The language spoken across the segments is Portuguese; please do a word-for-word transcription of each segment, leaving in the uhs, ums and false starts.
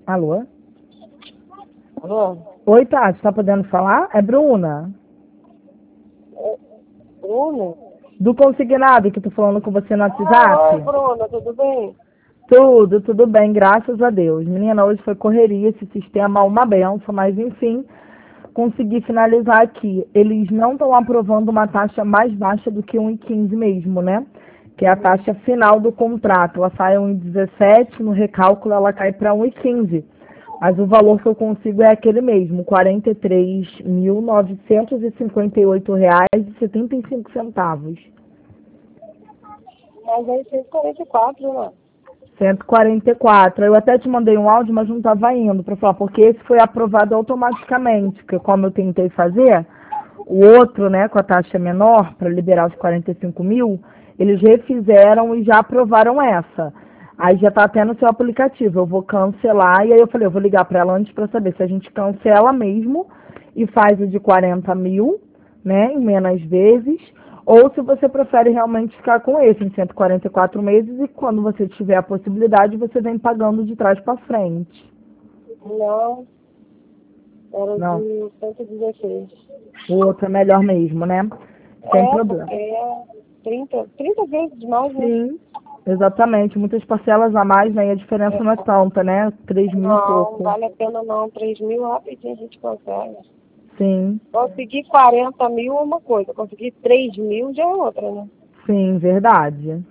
Alô? Alô? Oi, Tati, tá podendo falar? É Bruna. É, Bruna? Do consignado que tô falando com você no Ah, oi, WhatsApp. Bruna, tudo bem? Tudo, tudo bem, graças a Deus. Menina, hoje foi correria, esse sistema é uma benção, mas enfim, consegui finalizar aqui. Eles não estão aprovando uma taxa mais baixa do que um vírgula quinze mesmo, né? Que é a taxa final do contrato. Ela sai a um vírgula dezessete, no recálculo ela cai para um vírgula quinze. Mas o valor que eu consigo é aquele mesmo, quarenta e três mil novecentos e cinquenta e oito reais e setenta e cinco centavos. Mas aí cento e quarenta e quatro, né? cento e quarenta e quatro. Eu até te mandei um áudio, mas não estava indo para falar, porque esse foi aprovado automaticamente, porque como eu tentei fazer, o outro, né, com a taxa menor, para liberar os quarenta e cinco mil, eles refizeram e já aprovaram essa. Aí já está até no seu aplicativo. Eu vou cancelar, e aí eu falei, eu vou ligar para ela antes para saber se a gente cancela mesmo e faz o de quarenta mil, né, em menos vezes, ou se você prefere realmente ficar com esse em cento e quarenta e quatro meses e quando você tiver a possibilidade, você vem pagando de trás para frente. Não, era Não, de cento e dezesseis. o outro é melhor mesmo, né? Sem É, problema. porque é trinta, trinta vezes demais, né? Sim, exatamente. Muitas parcelas a mais, né? E a diferença não é É. tanta, né? Três mil e Não, não pouco. vale a pena não. três mil rapidinho a gente consegue. Sim, Conseguir quarenta mil é uma coisa, conseguir três mil já é outra, né? sim, verdade.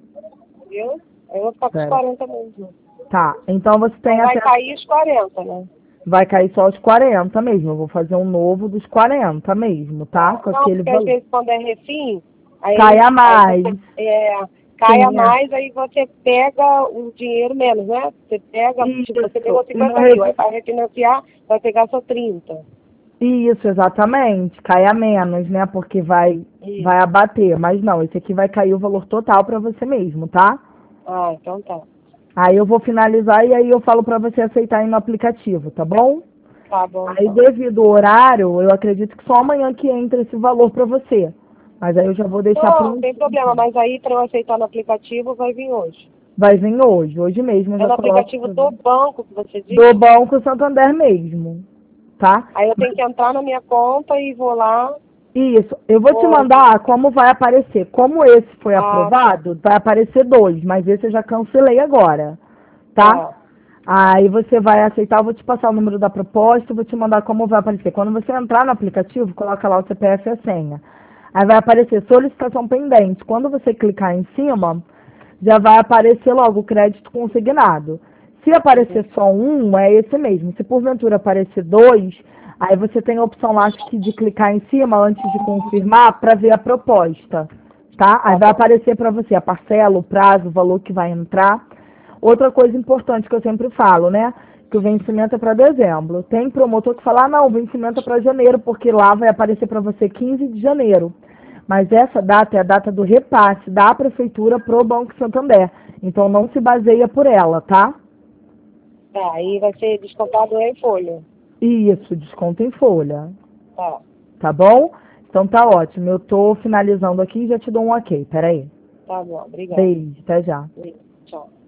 Viu? Aí eu vou ficar com os Pera. quarenta mesmo. Tá, então você tem Mas vai até. cair os quarenta, né? Vai cair só os quarenta mesmo. Eu vou fazer um novo dos quarenta mesmo, tá? Com Não, aquele porque às valor. vezes quando é refim, aí, Cai eles, a aí mais. você é, cai a Sim, é. mais, aí você pega o dinheiro menos, né? Você pega, tipo, você pegou Isso. E no cinquenta mil, aí refi- para refinanciar vai pegar só trinta. Isso, exatamente. Cai a menos, né? Porque vai, vai Isso. abater. Mas não, esse aqui vai cair o valor total para você mesmo, tá? Ah, então tá. Aí eu vou finalizar e aí eu falo para você aceitar aí no aplicativo, tá bom? Tá bom, Aí então. devido ao horário, eu acredito que só amanhã que entra esse valor para você. Mas aí eu já vou deixar Não, não tem prontinho problema, aqui. mas aí para eu aceitar no aplicativo vai vir hoje. Vai vir hoje, hoje mesmo eu É já no coloco aplicativo pra do ver. banco que você Do diz? Banco Santander mesmo, tá? Aí eu tenho Mas que entrar na minha conta e vou lá. isso, eu vou te Vou... mandar como vai aparecer. Como esse foi Ah, tá. aprovado, vai aparecer dois, mas esse eu já cancelei agora, tá? Tá. Aí você vai aceitar, eu vou te passar o número da proposta, eu vou te mandar como vai aparecer. Quando você entrar no aplicativo, coloca lá o C P F e a senha. Aí vai aparecer solicitação pendente. Quando você clicar em cima, já vai aparecer logo o crédito consignado. Se aparecer Uhum. só um, é esse mesmo. Se porventura aparecer dois, aí você tem a opção lá acho que de clicar em cima antes de confirmar para ver a proposta, tá? Aí Tá vai bom. aparecer para você a parcela, o prazo, o valor que vai entrar. Outra coisa importante que eu sempre falo, né? Que o vencimento é para dezembro. Tem promotor que fala, ah, não, o vencimento é para janeiro, porque lá vai aparecer para você quinze de janeiro. Mas essa data é a data do repasse da prefeitura pro Banco Santander. Então não se baseia por ela, tá? Tá, aí vai ser descontado em folha. Isso, desconto em folha. Tá. Tá bom? Então tá ótimo. Eu tô finalizando aqui e já te dou um ok. Peraí. Tá bom, obrigada. Beijo, até já. Tchau.